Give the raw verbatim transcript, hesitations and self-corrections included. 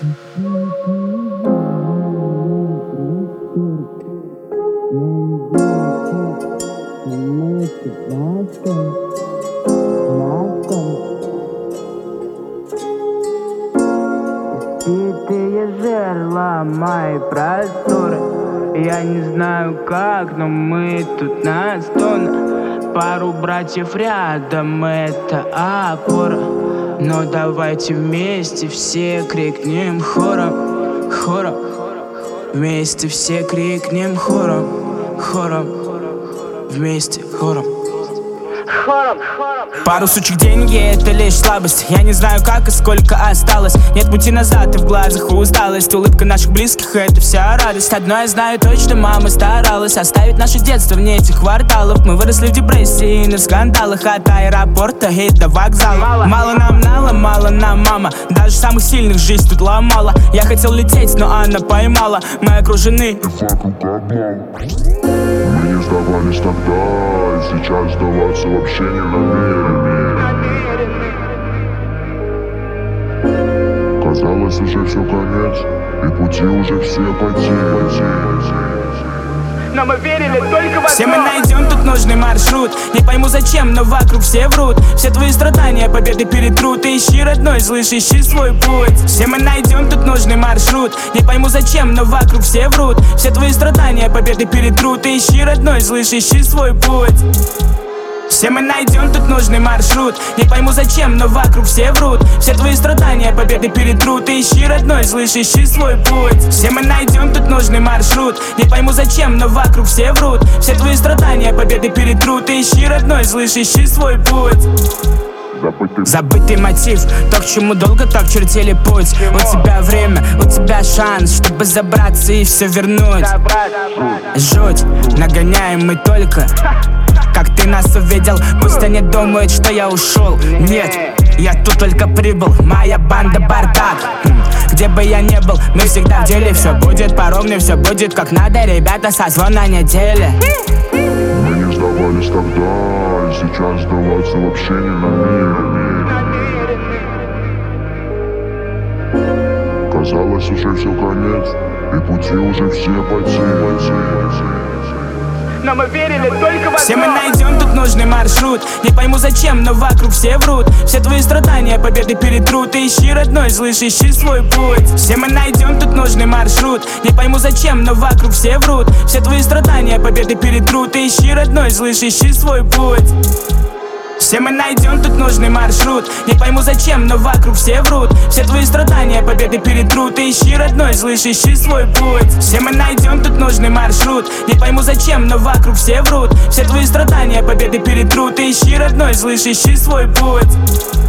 Избитые жерла мои просторы. Я не знаю как, но мы тут на стонах. Пару братьев рядом, это опора. Но давайте вместе все крикнем хором, хором. Вместе все крикнем хором, хором. Вместе хором. Пару сучек деньги — это лишь слабость. Я не знаю как и сколько осталось. Нет пути назад и в глазах усталость. Улыбка наших близких — это вся радость. Одно я знаю точно, мама старалась оставить наше детство вне этих кварталов. Мы выросли в депрессии и на скандалах. От аэропорта и до вокзала. Мало нам нала, мало нам мама. Даже самых сильных жизнь тут ломала. Я хотел лететь, но она поймала. Мы окружены. Мы не сдавались тогда, и сейчас сдаваться вообще не намерены. Казалось, уже все конец, и пути уже все потеряны. Но мы верили только в одно. Все мы найдем тут нужный маршрут. Не пойму зачем, но вокруг все врут. Все твои страдания победы перетрут. Ты ищи, родной, слышь, ищи свой путь. Все мы найдем тут нужный маршрут. Не пойму зачем, но вокруг все врут. Все твои страдания победы перетрут. Ты ищи, родной, слышь, ищи свой путь. Все мы найдем тут нужный маршрут. Не пойму зачем, но вокруг все врут. Все твои страдания победы перетрут. Ты ищи, родной, слышь, ищи свой путь. Все мы найдем тут нужный маршрут. Не пойму зачем, но вокруг все врут. Все твои страдания победы перетрут. Ты ищи, родной, слышь, ищи свой путь. Забытый. Забытый мотив, то, к чему долго так чертили путь. У тебя время, у тебя шанс, чтобы забраться и все вернуть. Жуть, нагоняем мы только как ты нас увидел. Пусть они думают, что я ушел. Нет, я тут только прибыл. Моя банда бардак. Где бы я ни был, мы всегда в деле. Все будет по-ровню, все будет как надо. Ребята, созвон на неделе. Мы не сдавались тогда, и сейчас сдаваться вообще не намерены. Казалось, уже все конец, и пути уже все потеряны. Но мы верили только в одно. Все мы найдем тут нужный маршрут. Не пойму зачем, но вокруг все врут. Все твои страдания победы перетрут. Ты ищи, родной, слышь, ищи свой путь. Все мы найдем тут нужный маршрут. Не пойму зачем, но вокруг все врут. Все твои страдания победы перетрут. Ты ищи, родной, слышь, ищи свой путь. Все мы найдем тут нужный маршрут. Не пойму зачем, но вокруг все врут. Все твои страдания победы перетрут. Ты ищи, родной, слышь, ищи свой путь. Все мы найдем тут нужный маршрут. Не пойму зачем, но вокруг все врут. Все твои страдания победы перетрут. Ты ищи, родной, слышь, ищи свой путь.